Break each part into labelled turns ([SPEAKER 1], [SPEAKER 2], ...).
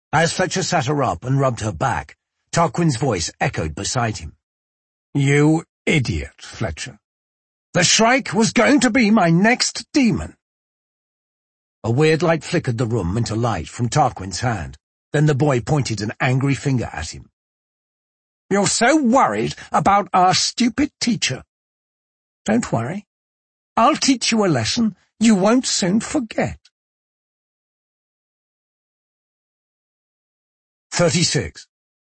[SPEAKER 1] As Fletcher sat her up and rubbed her back, Tarquin's voice echoed beside him. "You idiot, Fletcher. The Shrike was going to be my next demon." A weird light flickered the room into light from Tarquin's hand. Then the boy pointed an angry finger at him. "You're so worried about our stupid teacher. Don't worry. I'll teach you a lesson you won't soon forget." 36.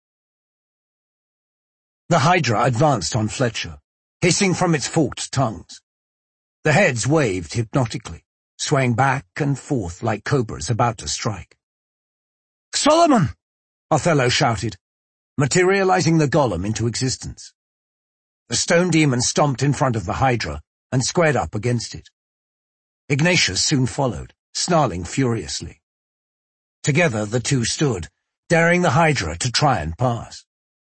[SPEAKER 1] The Hydra advanced on Fletcher, hissing from its forked tongues. The heads waved hypnotically, swaying back and forth like cobras about to strike. "Solomon!" Othello shouted, materializing the golem into existence. The stone demon stomped in front of the Hydra and squared up against it. Ignatius soon followed, snarling furiously. Together the two stood, daring the Hydra to try and pass.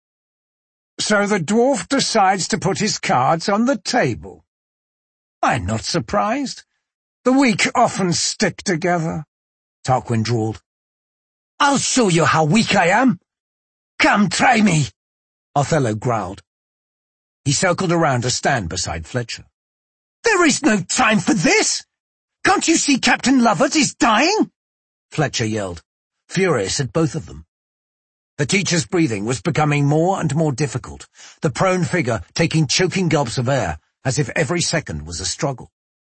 [SPEAKER 1] "So the dwarf decides to put his cards on the table. I'm not surprised. The weak often stick together," Tarquin drawled. "I'll show you how weak I am. Come try me," Othello growled. He circled around to stand beside Fletcher. "There is no time for this! Can't you see Captain Lovett is dying?" Fletcher yelled, furious at both of them. The teacher's breathing was becoming more and more difficult, the prone figure taking choking gulps of air as if every second was a struggle.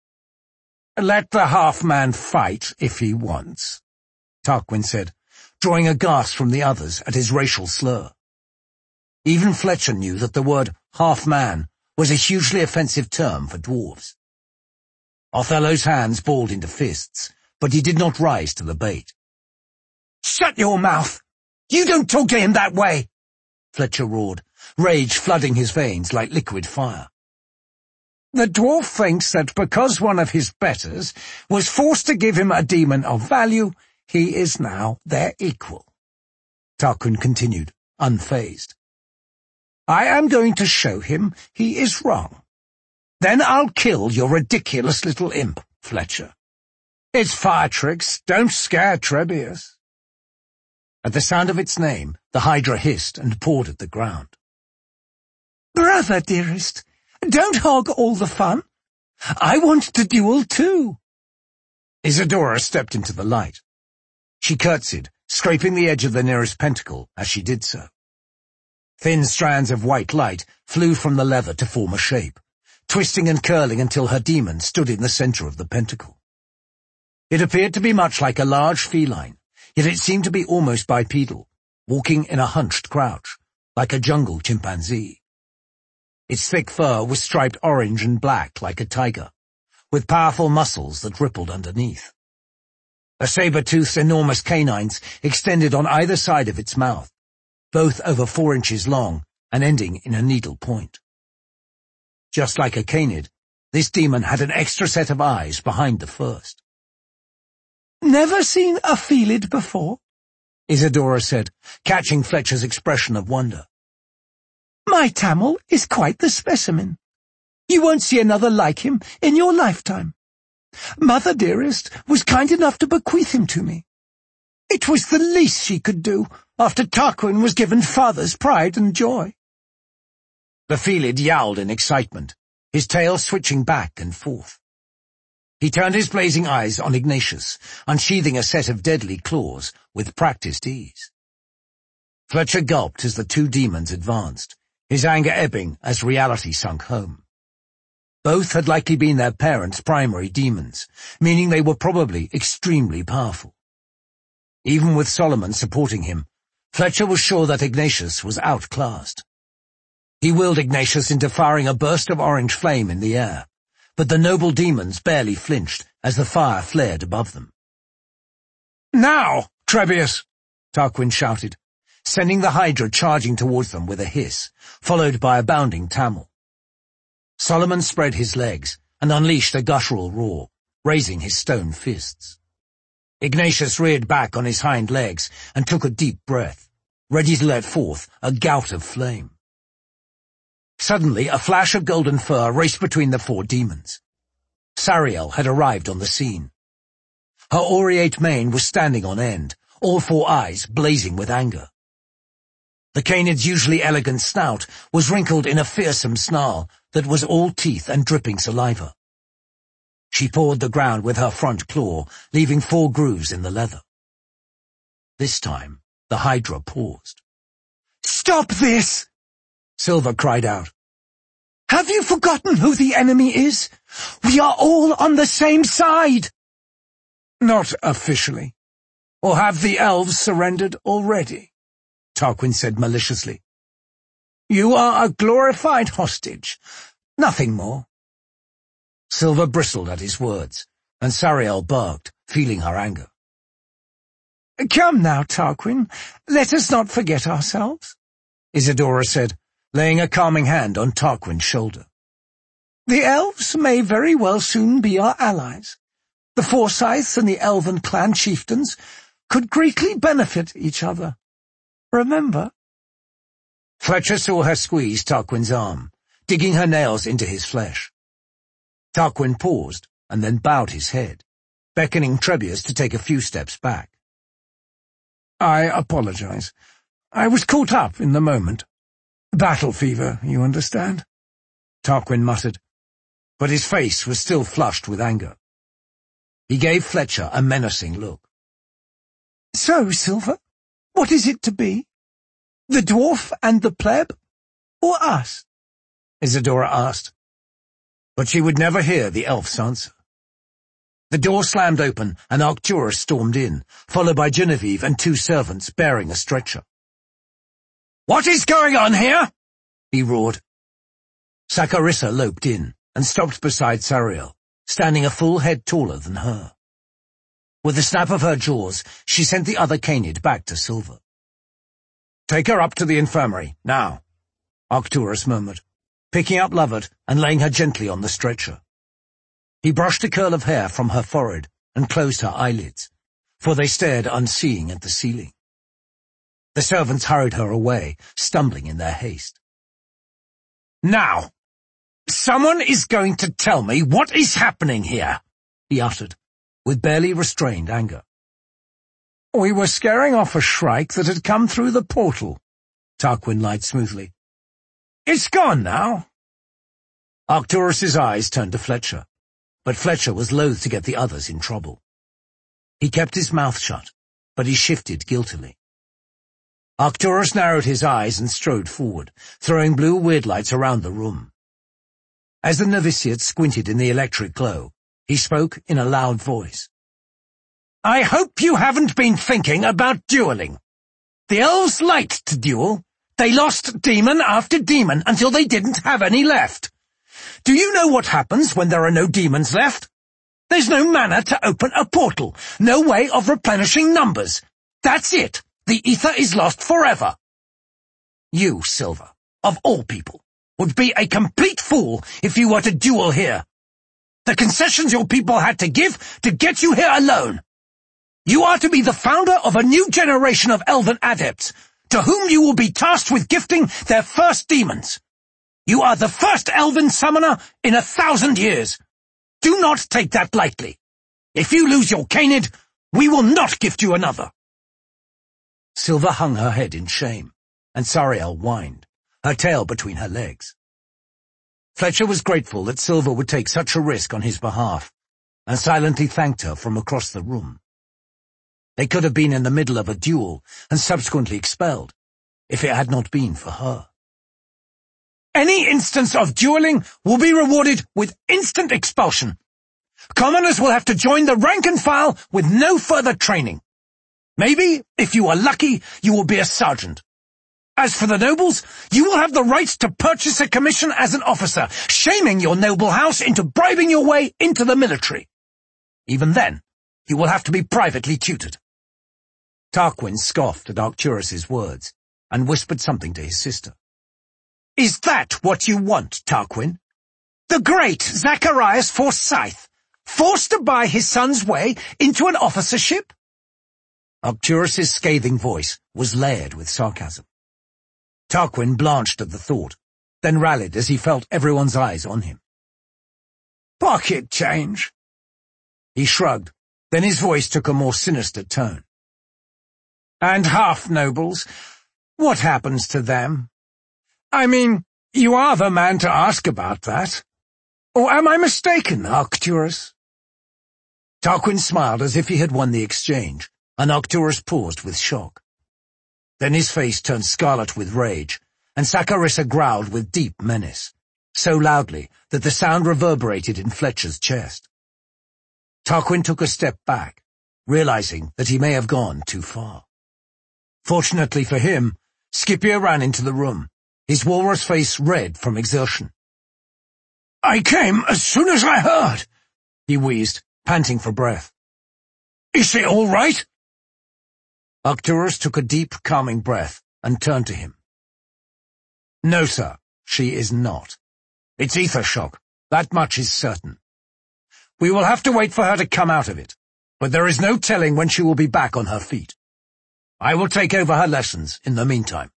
[SPEAKER 1] "Let the half-man fight if he wants," Tarquin said, drawing a gasp from the others at his racial slur. Even Fletcher knew that the word half-man was a hugely offensive term for dwarves. Othello's hands balled into fists, but he did not rise to the bait. "Shut your mouth! You don't talk to him that way!" Fletcher roared, rage flooding his veins like liquid fire. "The dwarf thinks that because one of his betters was forced to give him a demon of value, he is now their equal," Tarquin continued, unfazed. "I am going to show him he is wrong. Then I'll kill your ridiculous little imp, Fletcher. It's fire tricks, don't scare Trebius." At the sound of its name, the Hydra hissed and pawed at the ground. "Brother, dearest, don't hog all the fun. I want to duel too." Isadora stepped into the light. She curtsied, scraping the edge of the nearest pentacle as she did so. Thin strands of white light flew from the leather to form a shape, twisting and curling until her demon stood in the center of the pentacle. It appeared to be much like a large feline, yet it seemed to be almost bipedal, walking in a hunched crouch, like a jungle chimpanzee. Its thick fur was striped orange and black like a tiger, with powerful muscles that rippled underneath. A saber-toothed enormous canines extended on either side of its mouth, both over 4 inches long and ending in a needle point. Just like a canid, this demon had an extra set of eyes behind the first. "Never seen a Felid before?" Isadora said, catching Fletcher's expression of wonder. "My Tamil is quite the specimen. You won't see another like him in your lifetime. Mother dearest was kind enough to bequeath him to me. It was the least she could do after Tarquin was given father's pride and joy." The Felid yowled in excitement, his tail switching back and forth. He turned his blazing eyes on Ignatius, unsheathing a set of deadly claws with practiced ease. Fletcher gulped as the two demons advanced, his anger ebbing as reality sunk home. Both had likely been their parents' primary demons, meaning they were probably extremely powerful. Even with Solomon supporting him, Fletcher was sure that Ignatius was outclassed. He willed Ignatius into firing a burst of orange flame in the air, but the noble demons barely flinched as the fire flared above them. "Now, Trebius!" Tarquin shouted, sending the Hydra charging towards them with a hiss, followed by a bounding Tamil. Solomon spread his legs and unleashed a guttural roar, raising his stone fists. Ignatius reared back on his hind legs and took a deep breath, ready to let forth a gout of flame. Suddenly, a flash of golden fur raced between the 4 demons. Sariel had arrived on the scene. Her aureate mane was standing on end, all four eyes blazing with anger. The Canid's usually elegant snout was wrinkled in a fearsome snarl that was all teeth and dripping saliva. She pawed the ground with her front claw, leaving 4 grooves in the leather. This time, the Hydra paused.
[SPEAKER 2] "Stop this!"
[SPEAKER 1] Silver cried out.
[SPEAKER 2] "Have you forgotten who the enemy is? We are all on the same side!"
[SPEAKER 1] "Not officially. Or have the elves surrendered already?" Tarquin said maliciously. "You are a glorified hostage. Nothing more." Silver bristled at his words, and Sariel barked, feeling her anger.
[SPEAKER 2] "Come now, Tarquin, let us not forget ourselves,"
[SPEAKER 1] Isidora said, laying a calming hand on Tarquin's shoulder.
[SPEAKER 2] "The elves may very well soon be our allies. The Forsyths and the elven clan chieftains could greatly benefit each other. Remember?"
[SPEAKER 1] Fletcher saw her squeeze Tarquin's arm, digging her nails into his flesh. Tarquin paused and then bowed his head, beckoning Trebius to take a few steps back. "I apologize. I was caught up in the moment. Battle fever, you understand?" Tarquin muttered, but his face was still flushed with anger. He gave Fletcher a menacing look.
[SPEAKER 2] "So, Silver, what is it to be? The dwarf and the pleb? Or us?"
[SPEAKER 1] Isidora asked. But she would never hear the elf's answer. The door slammed open and Arcturus stormed in, followed by Genevieve and 2 servants bearing a stretcher. "What is going on here?" he roared. Saccharissa loped in and stopped beside Sariel, standing a full head taller than her. With a snap of her jaws, she sent the other Canid back to Silver. "Take her up to the infirmary, now," Arcturus murmured, picking up Lovett and laying her gently on the stretcher. He brushed a curl of hair from her forehead and closed her eyelids, for they stared unseeing at the ceiling. The servants hurried her away, stumbling in their haste. "Now, someone is going to tell me what is happening here," he uttered, with barely restrained anger. "We were scaring off a shrike that had come through the portal," Tarquin lied smoothly. "It's gone now." Arcturus's eyes turned to Fletcher, but Fletcher was loath to get the others in trouble. He kept his mouth shut, but he shifted guiltily. Arcturus narrowed his eyes and strode forward, throwing blue weird lights around the room. As the novitiate squinted in the electric glow, he spoke in a loud voice. "I hope you haven't been thinking about dueling. The elves liked to duel. They lost demon after demon until they didn't have any left. Do you know what happens when there are no demons left? There's no mana to open a portal, no way of replenishing numbers. That's it. The ether is lost forever. You, Silver, of all people, would be a complete fool if you were to duel here. The concessions your people had to give to get you here alone. You are to be the founder of a new generation of elven adepts, to whom you will be tasked with gifting their first demons. You are the first elven summoner in 1,000 years. Do not take that lightly. If you lose your Canid, we will not gift you another." Silver hung her head in shame, and Sariel whined, her tail between her legs. Fletcher was grateful that Silver would take such a risk on his behalf, and silently thanked her from across the room. They could have been in the middle of a duel and subsequently expelled, if it had not been for her. "Any instance of dueling will be rewarded with instant expulsion. Commoners will have to join the rank and file with no further training. Maybe, if you are lucky, you will be a sergeant. As for the nobles, you will have the right to purchase a commission as an officer, shaming your noble house into bribing your way into the military. Even then, you will have to be privately tutored." Tarquin scoffed at Arcturus's words and whispered something to his sister. "Is that what you want, Tarquin? The great Zacharias Forsyth, forced to buy his son's way into an officership?" Arcturus's scathing voice was layered with sarcasm. Tarquin blanched at the thought, then rallied as he felt everyone's eyes on him. "Pocket change." He shrugged, then his voice took a more sinister tone.
[SPEAKER 2] And half-nobles, what happens to them? I mean, you are the man to ask about that. Or am I mistaken, Arcturus?
[SPEAKER 1] Tarquin smiled as if he had won the exchange, and Arcturus paused with shock. Then his face turned scarlet with rage, and Saccharissa growled with deep menace, so loudly that the sound reverberated in Fletcher's chest. Tarquin took a step back, realizing that he may have gone too far. Fortunately for him, Scipio ran into the room, his walrus face red from exertion.
[SPEAKER 2] "I came as soon as I heard,"
[SPEAKER 1] he wheezed, panting for breath.
[SPEAKER 2] "Is it all right?"
[SPEAKER 1] Arcturus took a deep, calming breath and turned to him. "No, sir, she is not. It's ether shock, that much is certain. We will have to wait for her to come out of it, but there is no telling when she will be back on her feet. I will take over her lessons in the meantime."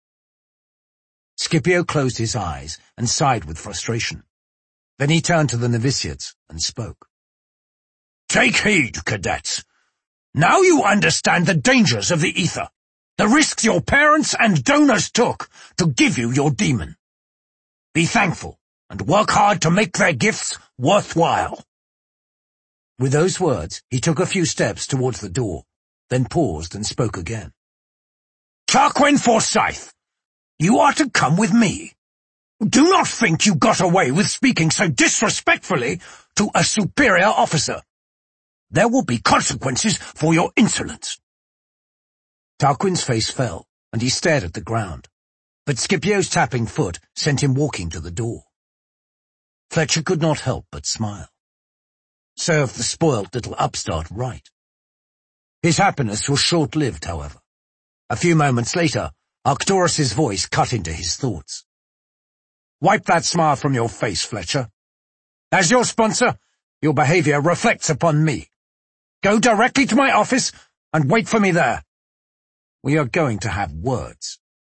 [SPEAKER 1] Scipio closed his eyes and sighed with frustration. Then he turned to the novitiates and spoke.
[SPEAKER 2] "Take heed, cadets. Now you understand the dangers of the ether, the risks your parents and donors took to give you your demon. Be thankful and work hard to make their gifts worthwhile."
[SPEAKER 1] With those words, he took a few steps towards the door, then paused and spoke again.
[SPEAKER 2] "Tarquin Forsyth, you are to come with me. Do not think you got away with speaking so disrespectfully to a superior officer. There will be consequences for your insolence."
[SPEAKER 1] Tarquin's face fell, and he stared at the ground, but Scipio's tapping foot sent him walking to the door. Fletcher could not help but smile. Served the spoilt little upstart right. His happiness was short-lived, however. A few moments later, Arcturus's voice cut into his thoughts. "Wipe that smile from your face, Fletcher. As your sponsor, your behavior reflects upon me. Go directly to my office and wait for me there. We are going to have words."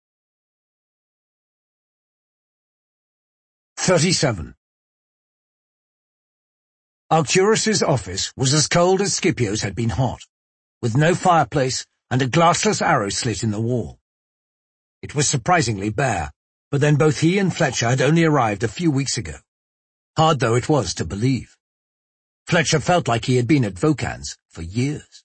[SPEAKER 1] 37. Arcturus's office was as cold as Scipio's had been hot, with no fireplace and a glassless arrow slit in the wall. It was surprisingly bare, but then both he and Fletcher had only arrived a few weeks ago, hard though it was to believe. Fletcher felt like he had been at Vulcan's for years.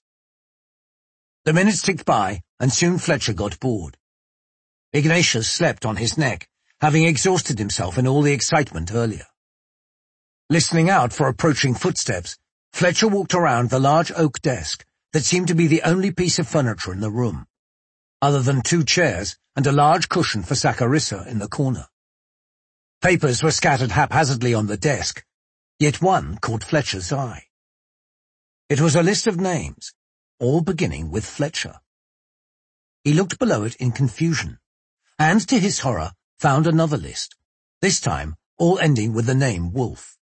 [SPEAKER 1] The minutes ticked by, and soon Fletcher got bored. Ignatius slept on his neck, having exhausted himself in all the excitement earlier. Listening out for approaching footsteps, Fletcher walked around the large oak desk that seemed to be the only piece of furniture in the room, other than 2 chairs and a large cushion for Saccharissa in the corner. Papers were scattered haphazardly on the desk, yet one caught Fletcher's eye. It was a list of names, all beginning with Fletcher. He looked below it in confusion, and to his horror found another list, this time all ending with the name Wolf.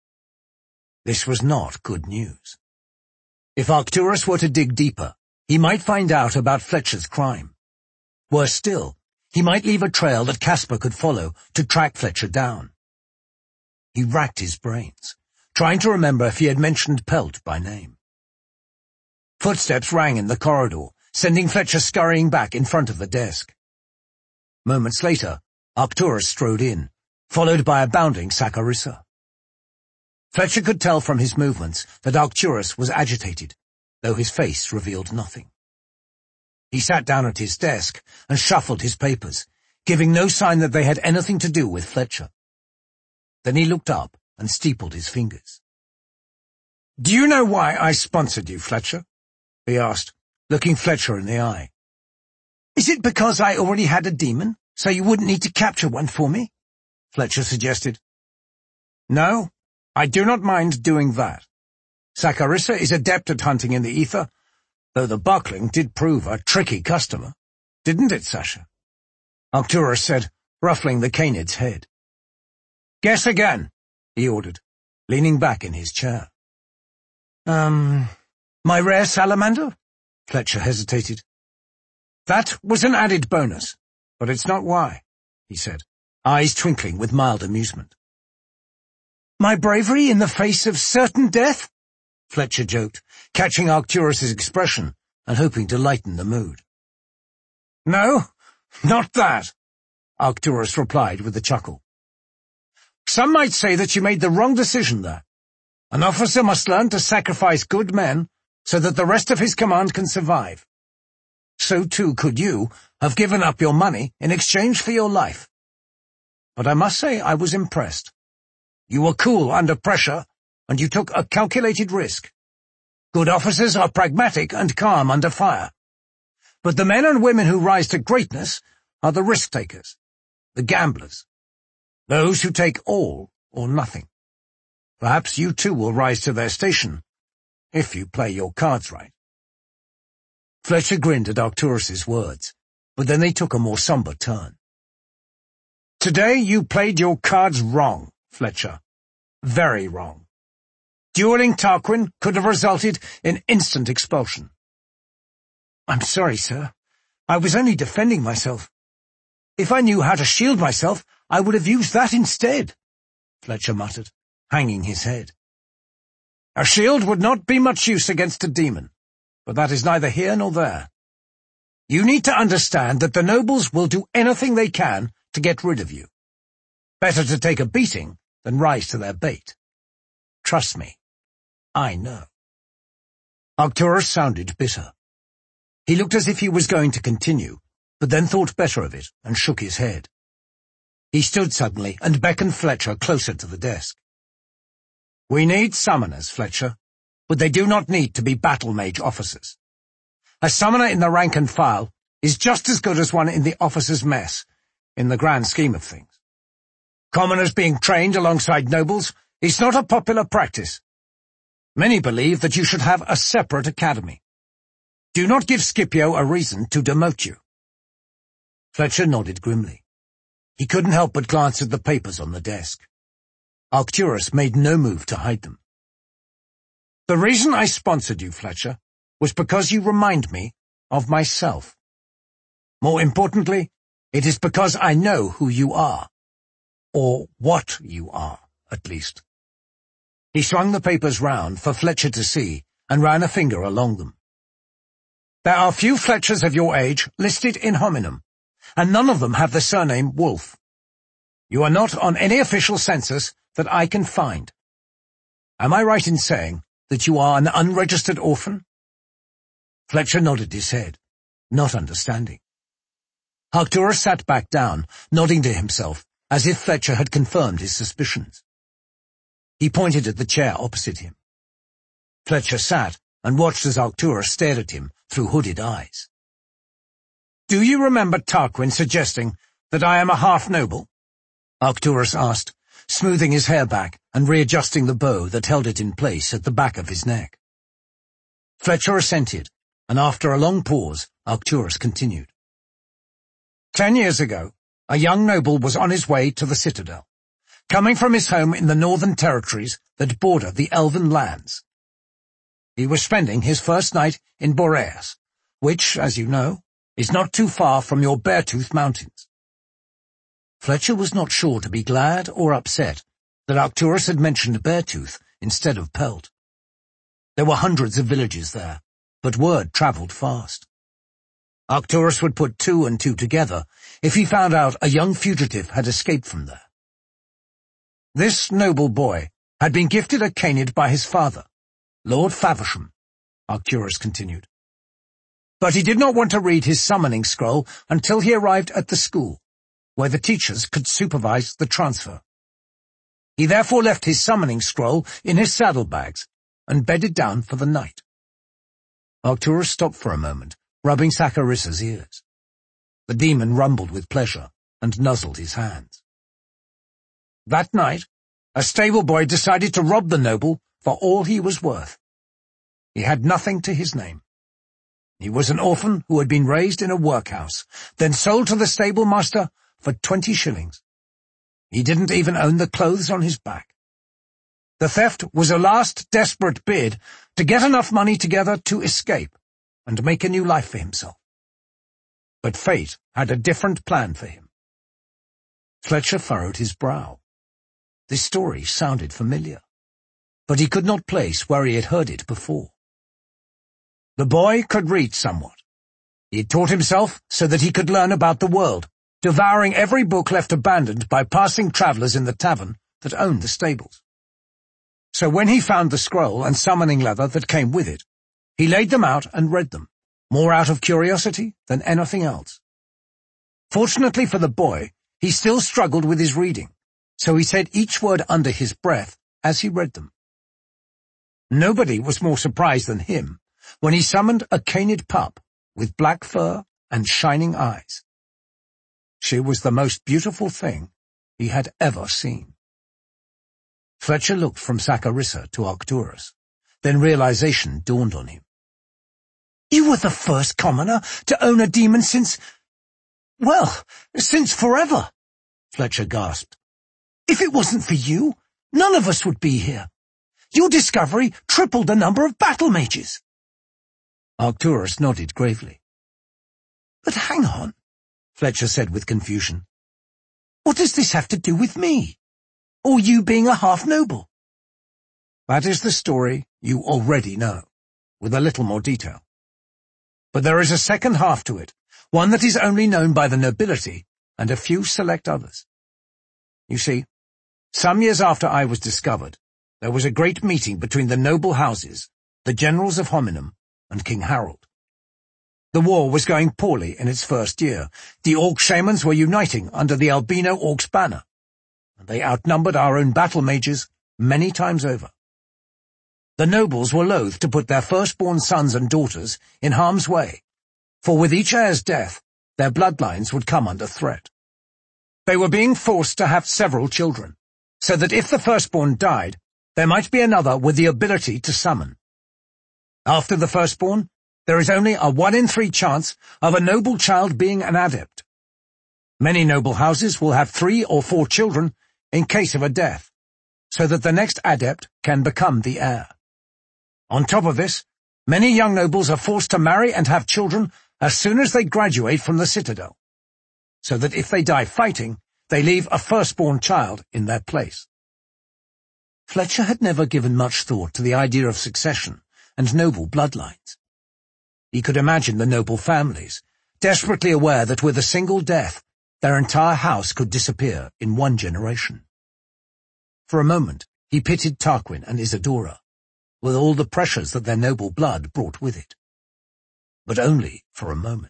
[SPEAKER 1] This was not good news. If Arcturus were to dig deeper, he might find out about Fletcher's crime. Worse still, he might leave a trail that Caspar could follow to track Fletcher down. He racked his brains, trying to remember if he had mentioned Pelt by name. Footsteps rang in the corridor, sending Fletcher scurrying back in front of the desk. Moments later, Arcturus strode in, followed by a bounding Saccharissa. Fletcher could tell from his movements that Arcturus was agitated, though his face revealed nothing. He sat down at his desk and shuffled his papers, giving no sign that they had anything to do with Fletcher. Then he looked up and steepled his fingers. "Do you know why I sponsored you, Fletcher?" he asked, looking Fletcher in the eye. "Is it because I already had a demon, so you wouldn't need to capture one for me?" Fletcher suggested. "No, I do not mind doing that. Saccharissa is adept at hunting in the ether, though the buckling did prove a tricky customer. Didn't it, Sasha?" Arcturus said, ruffling the canid's head. "Guess again," he ordered, leaning back in his chair. My rare salamander?" Fletcher hesitated. "That was an added bonus, but it's not why," he said, eyes twinkling with mild amusement. "My bravery in the face of certain death?" Fletcher joked, catching Arcturus's expression and hoping to lighten the mood. No, not that, Arcturus replied with a chuckle. Some might say that you made the wrong decision there. An officer must learn to sacrifice good men so that the rest of his command can survive. So too could you have given up your money in exchange for your life. But I must say I was impressed. You were cool under pressure, and you took a calculated risk. Good officers are pragmatic and calm under fire. But the men and women who rise to greatness are the risk-takers, the gamblers, those who take all or nothing. Perhaps you too will rise to their station, if you play your cards right. Fletcher grinned at Arcturus's words, but then they took a more somber turn. Today you played your cards wrong, Fletcher. Very wrong. Dueling Tarquin could have resulted in instant expulsion. I'm sorry, sir. I was only defending myself. If I knew how to shield myself, I would have used that instead, Fletcher muttered, hanging his head. A shield would not be much use against a demon, but that is neither here nor there. You need to understand that the nobles will do anything they can to get rid of you. Better to take a beating than rise to their bait. Trust me, I know. Arcturus sounded bitter. He looked as if he was going to continue, but then thought better of it and shook his head. He stood suddenly and beckoned Fletcher closer to the desk. We need summoners, Fletcher, but they do not need to be battle mage officers. A summoner in the rank and file is just as good as one in the officers' mess, in the grand scheme of things. Commoners being trained alongside nobles is not a popular practice. Many believe that you should have a separate academy. Do not give Scipio a reason to demote you. Fletcher nodded grimly. He couldn't help but glance at the papers on the desk. Arcturus made no move to hide them. The reason I sponsored you, Fletcher, was because you remind me of myself. More importantly, it is because I know who you are. Or what you are, at least. He swung the papers round for Fletcher to see and ran a finger along them. There are few Fletchers of your age listed in Hominum, and none of them have the surname Wolf. You are not on any official census that I can find. Am I right in saying that you are an unregistered orphan? Fletcher nodded his head, not understanding. Arcturus sat back down, nodding to himself, as if Fletcher had confirmed his suspicions. He pointed at the chair opposite him. Fletcher sat and watched as Arcturus stared at him through hooded eyes. Do you remember Tarquin suggesting that I am a half-noble? Arcturus asked, smoothing his hair back and readjusting the bow that held it in place at the back of his neck. Fletcher assented, and after a long pause, Arcturus continued. 10 years ago, a young noble was on his way to the citadel, coming from his home in the northern territories that border the elven lands. He was spending his first night in Boreas, which, as you know, is not too far from your Beartooth Mountains. Fletcher was not sure to be glad or upset that Arcturus had mentioned Beartooth instead of Pelt. There were hundreds of villages there, but word travelled fast. Arcturus would put two and two together if he found out a young fugitive had escaped from there. This noble boy had been gifted a Canid by his father, Lord Faversham, Arcturus continued. But he did not want to read his summoning scroll until he arrived at the school, where the teachers could supervise the transfer. He therefore left his summoning scroll in his saddlebags and bedded down for the night. Arcturus stopped for a moment, rubbing Saccharissa's ears. The demon rumbled with pleasure and nuzzled his hands. That night, a stable boy decided to rob the noble for all he was worth. He had nothing to his name. He was an orphan who had been raised in a workhouse, then sold to the stable master for 20 shillings. He didn't even own the clothes on his back. The theft was a last desperate bid to get enough money together to escape and make a new life for himself. But fate had a different plan for him. Fletcher furrowed his brow. This story sounded familiar, but he could not place where he had heard it before. The boy could read somewhat. He had taught himself so that he could learn about the world, devouring every book left abandoned by passing travellers in the tavern that owned the stables. So when he found the scroll and summoning leather that came with it, he laid them out and read them, more out of curiosity than anything else. Fortunately for the boy, he still struggled with his reading, so he said each word under his breath as he read them. Nobody was more surprised than him when he summoned a canid pup with black fur and shining eyes. She was the most beautiful thing he had ever seen. Fletcher looked from Saccharissa to Arcturus. Then realization dawned on him. "You were the first commoner to own a demon since forever," Fletcher gasped. "If it wasn't for you, none of us would be here. Your discovery tripled the number of battle mages." Arcturus nodded gravely. "But hang on," Fletcher said with confusion. "What does this have to do with me? Or you being a half-noble?" "That is the story you already know, with a little more detail. But there is a second half to it, one that is only known by the nobility and a few select others. You see, some years after I was discovered, there was a great meeting between the noble houses, the generals of Hominum, and King Harold. The war was going poorly in its first year. The Orc shamans were uniting under the albino Orcs banner, and they outnumbered our own battle mages many times over. The nobles were loath to put their firstborn sons and daughters in harm's way, for with each heir's death, their bloodlines would come under threat. They were being forced to have several children, so that if the firstborn died, there might be another with the ability to summon. After the firstborn, there is only a 1 in 3 chance of a noble child being an adept. Many noble houses will have 3 or 4 children in case of a death, so that the next adept can become the heir. On top of this, many young nobles are forced to marry and have children as soon as they graduate from the citadel, so that if they die fighting, they leave a firstborn child in their place. Fletcher had never given much thought to the idea of succession and noble bloodlines. He could imagine the noble families, desperately aware that with a single death, their entire house could disappear in 1 generation. For a moment, he pitied Tarquin and Isidora, with all the pressures that their noble blood brought with it. But only for a moment.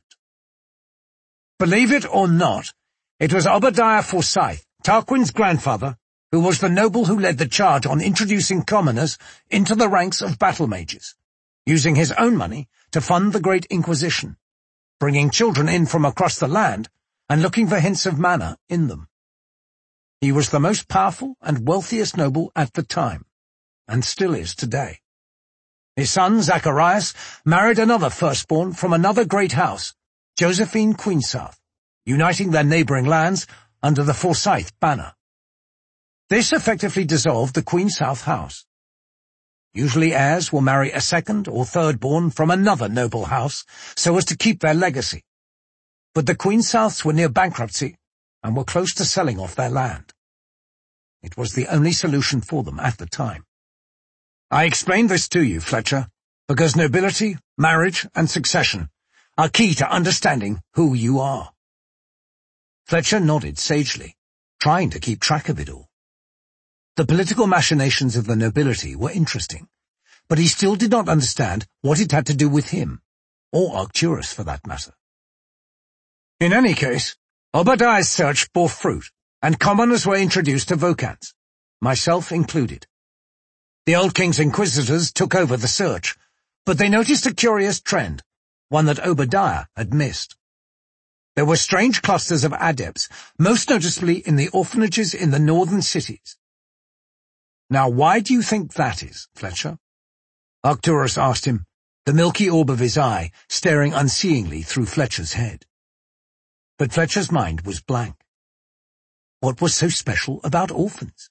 [SPEAKER 1] Believe it or not, it was Obadiah Forsyth, Tarquin's grandfather, who was the noble who led the charge on introducing commoners into the ranks of battle mages, using his own money to fund the Great Inquisition, bringing children in from across the land and looking for hints of manna in them. He was the most powerful and wealthiest noble at the time, and still is today. His son, Zacharias, married another firstborn from another great house, Josephine Queensouth, uniting their neighbouring lands under the Forsyth banner. This effectively dissolved the Queensouth house. Usually heirs will marry a second or thirdborn from another noble house so as to keep their legacy. But the Queensouths were near bankruptcy and were close to selling off their land. It was the only solution for them at the time. I explained this to you, Fletcher, because nobility, marriage, and succession are key to understanding who you are. Fletcher nodded sagely, trying to keep track of it all. The political machinations of the nobility were interesting, but he still did not understand what it had to do with him, or Arcturus for that matter. In any case, Obadiah's search bore fruit, and commoners were introduced to Vocans, myself included. The old king's inquisitors took over the search, but they noticed a curious trend, one that Obadiah had missed. There were strange clusters of adepts, most noticeably in the orphanages in the northern cities. Now why do you think that is, Fletcher? Arcturus asked him, the milky orb of his eye staring unseeingly through Fletcher's head. But Fletcher's mind was blank. What was so special about orphans?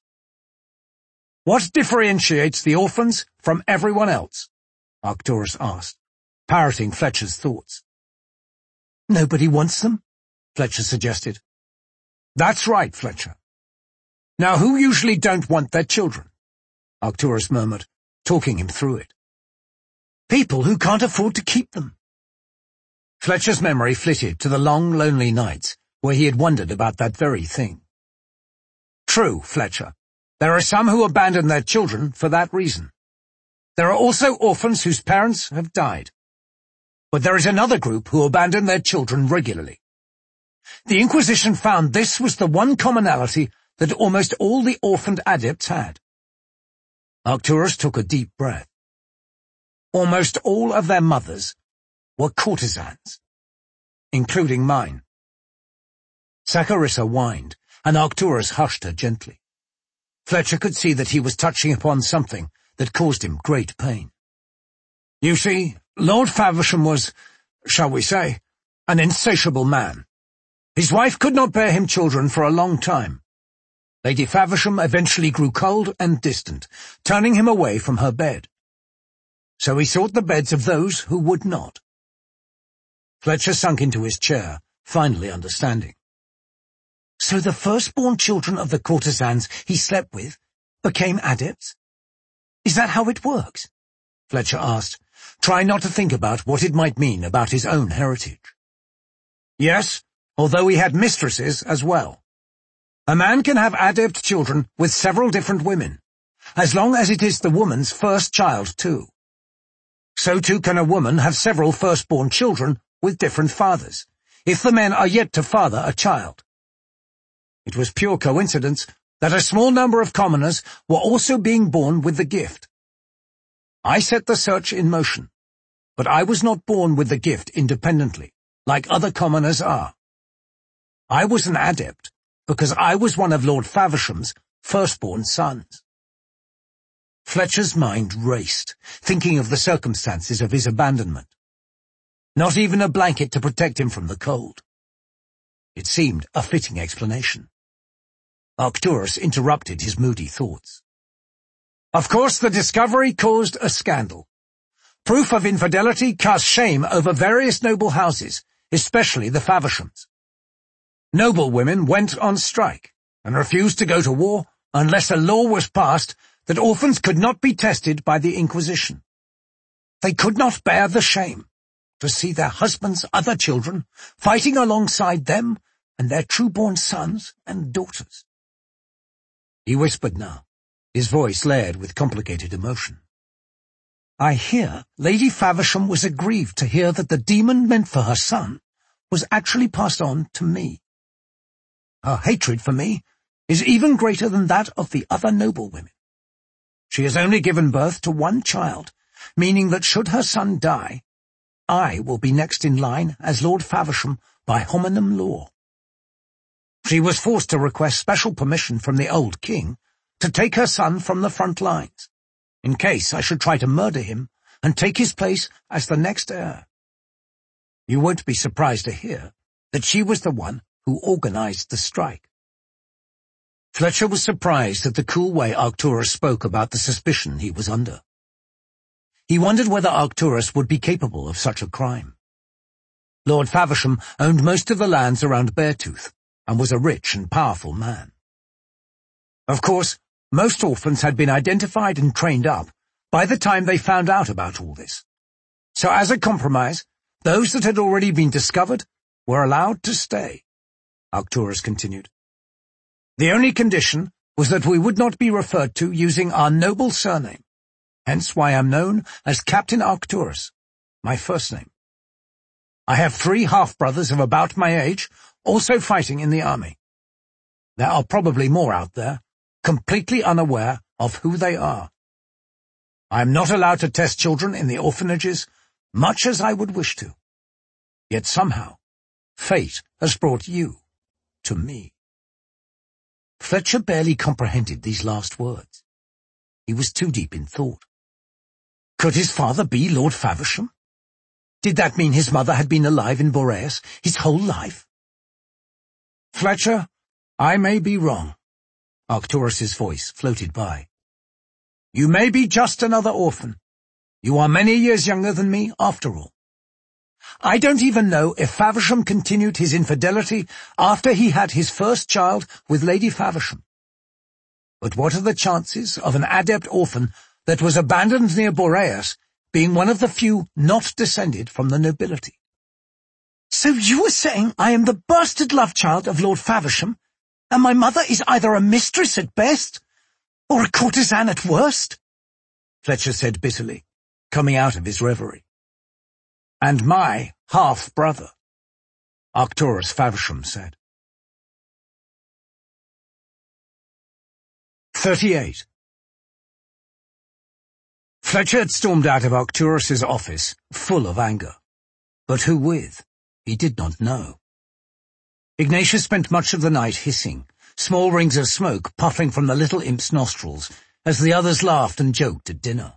[SPEAKER 1] What differentiates the orphans from everyone else? Arcturus asked, parroting Fletcher's thoughts. Nobody wants them, Fletcher suggested. That's right, Fletcher. Now who usually don't want their children? Arcturus murmured, talking him through it. People who can't afford to keep them. Fletcher's memory flitted to the long, lonely nights where he had wondered about that very thing. True, Fletcher. There are some who abandon their children for that reason. There are also orphans whose parents have died. But there is another group who abandon their children regularly. The Inquisition found this was the one commonality that almost all the orphaned adepts had. Arcturus took a deep breath. Almost all of their mothers were courtesans, including mine. Saccharissa whined, and Arcturus hushed her gently. Fletcher could see that he was touching upon something that caused him great pain. You see, Lord Faversham was, shall we say, an insatiable man. His wife could not bear him children for a long time. Lady Faversham eventually grew cold and distant, turning him away from her bed. So he sought the beds of those who would not. Fletcher sunk into his chair, finally understanding. So the firstborn children of the courtesans he slept with became adepts? Is that how it works? Fletcher asked, trying not to think about what it might mean about his own heritage. Yes, although he had mistresses as well. A man can have adept children with several different women, as long as it is the woman's first child too. So too can a woman have several firstborn children with different fathers, if the men are yet to father a child. It was pure coincidence that a small number of commoners were also being born with the gift. I set the search in motion, but I was not born with the gift independently, like other commoners are. I was an adept because I was one of Lord Faversham's firstborn sons. Fletcher's mind raced, thinking of the circumstances of his abandonment. Not even a blanket to protect him from the cold. It seemed a fitting explanation. Arcturus interrupted his moody thoughts. Of course, the discovery caused a scandal. Proof of infidelity cast shame over various noble houses, especially the Favershams. Noble women went on strike and refused to go to war unless a law was passed that orphans could not be tested by the Inquisition. They could not bear the shame to see their husbands' other children fighting alongside them and their true-born sons and daughters. He whispered now, his voice layered with complicated emotion. I hear Lady Faversham was aggrieved to hear that the demon meant for her son was actually passed on to me. Her hatred for me is even greater than that of the other noble women. She has only given birth to one child, meaning that should her son die, I will be next in line as Lord Faversham by homonym law. She was forced to request special permission from the old king to take her son from the front lines, in case I should try to murder him and take his place as the next heir. You won't be surprised to hear that she was the one who organized the strike. Fletcher was surprised at the cool way Arcturus spoke about the suspicion he was under. He wondered whether Arcturus would be capable of such a crime. Lord Faversham owned most of the lands around Beartooth and was a rich and powerful man. Of course, most orphans had been identified and trained up by the time they found out about all this. So as a compromise, those that had already been discovered were allowed to stay, Arcturus continued. The only condition was that we would not be referred to using our noble surname, hence why I'm known as Captain Arcturus, my first name. I have 3 half-brothers of about my age, also fighting in the army. There are probably more out there, completely unaware of who they are. I am not allowed to test children in the orphanages, much as I would wish to. Yet somehow, fate has brought you to me. Fletcher barely comprehended these last words. He was too deep in thought. Could his father be Lord Faversham? Did that mean his mother had been alive in Boreas his whole life? Fletcher, I may be wrong. Arcturus's voice floated by. You may be just another orphan. You are many years younger than me, after all. I don't even know if Faversham continued his infidelity after he had his first child with Lady Faversham. But what are the chances of an adept orphan that was abandoned near Boreas being one of the few not descended from the nobility? So you were saying I am the bastard love child of Lord Faversham, and my mother is either a mistress at best, or a courtesan at worst? Fletcher said bitterly, coming out of his reverie. And my half-brother, Arcturus Faversham said. 38. Fletcher had stormed out of Arcturus's office, full of anger. But who with? He did not know. Ignatius spent much of the night hissing, small rings of smoke puffing from the little imp's nostrils, as the others laughed and joked at dinner.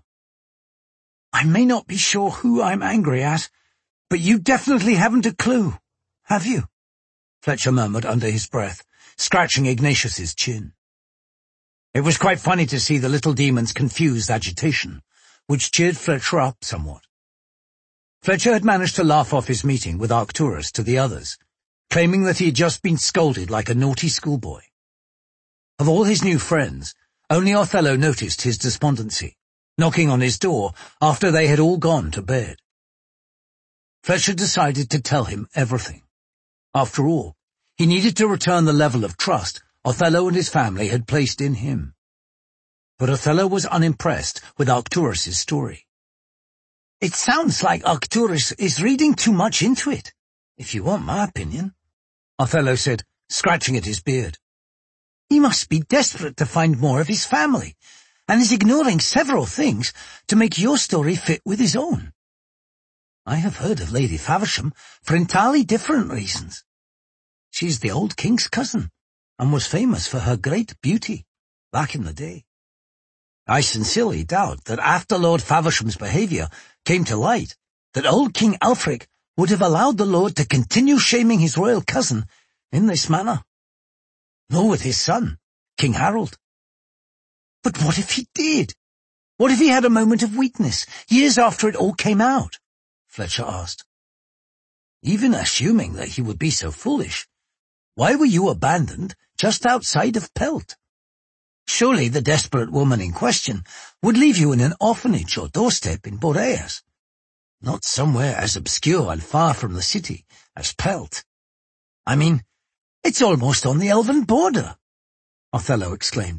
[SPEAKER 1] I may not be sure who I'm angry at, but you definitely haven't a clue, have you? Fletcher murmured under his breath, scratching Ignatius's chin. It was quite funny to see the little demon's confused agitation, which cheered Fletcher up somewhat. Fletcher had managed to laugh off his meeting with Arcturus to the others, claiming that he had just been scolded like a naughty schoolboy. Of all his new friends, only Othello noticed his despondency, knocking on his door after they had all gone to bed. Fletcher decided to tell him everything. After all, he needed to return the level of trust Othello and his family had placed in him. But Othello was unimpressed with Arcturus's story. It sounds like Arcturus is reading too much into it, if you want my opinion, Othello said, scratching at his beard. He must be desperate to find more of his family, and is ignoring several things to make your story fit with his own. I have heard of Lady Faversham for entirely different reasons. She's the old king's cousin, and was famous for her great beauty back in the day. I sincerely doubt that after Lord Faversham's behaviour came to light, that old King Alfric would have allowed the Lord to continue shaming his royal cousin in this manner. Nor with his son, King Harold. But what if he did? What if he had a moment of weakness, years after it all came out? Fletcher asked. Even assuming that he would be so foolish, why were you abandoned just outside of Pelt? Surely the desperate woman in question would leave you in an orphanage or doorstep in Boreas, not somewhere as obscure and far from the city as Pelt. I mean, it's almost on the elven border, Othello exclaimed.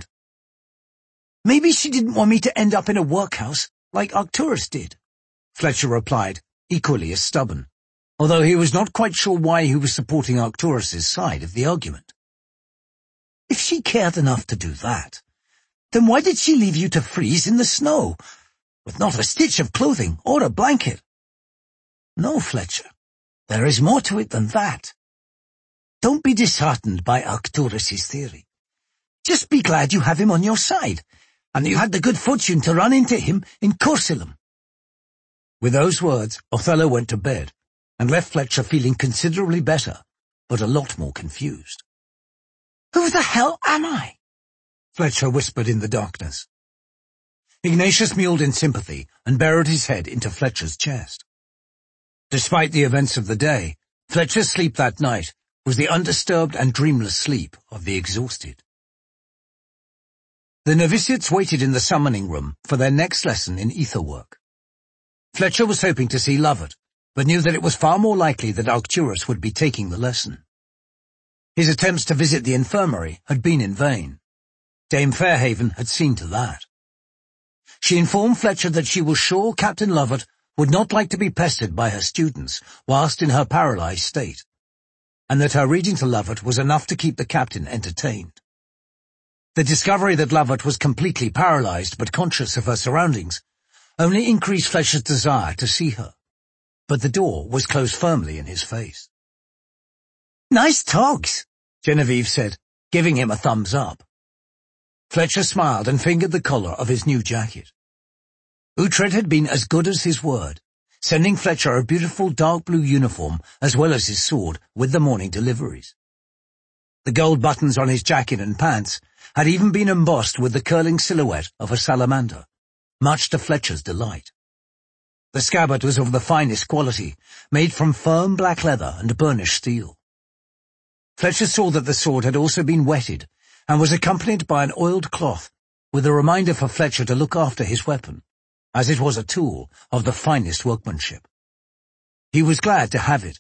[SPEAKER 1] Maybe she didn't want me to end up in a workhouse like Arcturus did, Fletcher replied, equally as stubborn, although he was not quite sure why he was supporting Arcturus's side of the argument. If she cared enough to do that, then why did she leave you to freeze in the snow, with not a stitch of clothing or a blanket? No, Fletcher, there is more to it than that. Don't be disheartened by Arcturus's theory. Just be glad you have him on your side, and that you had the good fortune to run into him in Corsilum. With those words, Othello went to bed, and left Fletcher feeling considerably better, but a lot more confused. Who the hell am I? Fletcher whispered in the darkness. Ignatius mewed in sympathy and buried his head into Fletcher's chest. Despite the events of the day, Fletcher's sleep that night was the undisturbed and dreamless sleep of the exhausted. The novitiates waited in the summoning room for their next lesson in ether work. Fletcher was hoping to see Lovett, but knew that it was far more likely that Arcturus would be taking the lesson. His attempts to visit the infirmary had been in vain. Dame Fairhaven had seen to that. She informed Fletcher that she was sure Captain Lovett would not like to be pestered by her students whilst in her paralysed state, and that her reading to Lovett was enough to keep the captain entertained. The discovery that Lovett was completely paralysed but conscious of her surroundings only increased Fletcher's desire to see her, but the door was closed firmly in his face. Nice togs, Genevieve said, giving him a thumbs up. Fletcher smiled and fingered the collar of his new jacket. Uhtred had been as good as his word, sending Fletcher a beautiful dark blue uniform as well as his sword with the morning deliveries. The gold buttons on his jacket and pants had even been embossed with the curling silhouette of a salamander, much to Fletcher's delight. The scabbard was of the finest quality, made from firm black leather and burnished steel. Fletcher saw that the sword had also been wetted and was accompanied by an oiled cloth, with a reminder for Fletcher to look after his weapon, as it was a tool of the finest workmanship. He was glad to have it,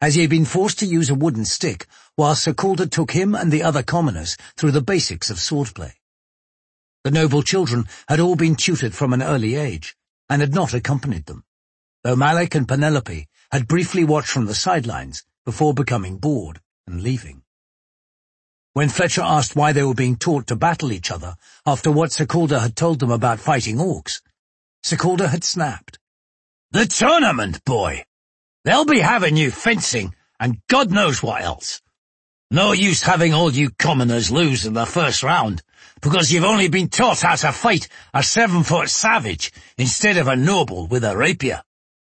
[SPEAKER 1] as he had been forced to use a wooden stick while Sir Calder took him and the other commoners through the basics of swordplay. The noble children had all been tutored from an early age, and had not accompanied them, though Malik and Penelope had briefly watched from the sidelines before becoming bored and leaving. When Fletcher asked why they were being taught to battle each other after what Sir Calder had told them about fighting orcs, Sir Calder had snapped.
[SPEAKER 2] "The tournament, boy! They'll be having you fencing and God knows what else. No use having all you commoners lose in the first round, because you've only been taught how to fight a 7-foot savage instead of a noble with a rapier."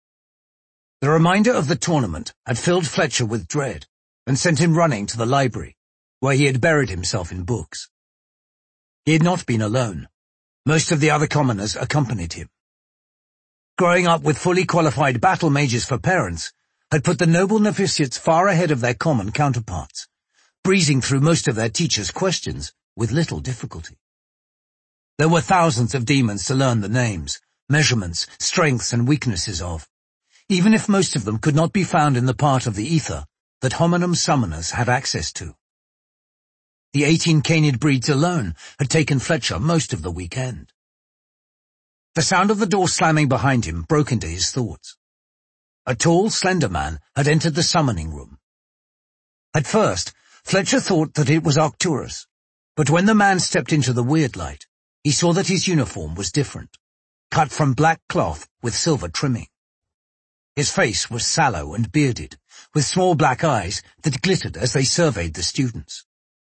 [SPEAKER 1] The reminder of the tournament had filled Fletcher with dread and sent him running to the library, where he had buried himself in books. He had not been alone. Most of the other commoners accompanied him. Growing up with fully qualified battle mages for parents had put the noble novitiates far ahead of their common counterparts, breezing through most of their teachers' questions with little difficulty. There were thousands of demons to learn the names, measurements, strengths, and weaknesses of, even if most of them could not be found in the part of the ether that hominum summoners had access to. The 18 canid breeds alone had taken Fletcher most of the weekend. The sound of the door slamming behind him broke into his thoughts. A tall, slender man had entered the summoning room. At first, Fletcher thought that it was Arcturus, but when the man stepped into the weird light, he saw that his uniform was different, cut from black cloth with silver trimming. His face was sallow and bearded, with small black eyes that glittered as they surveyed the students.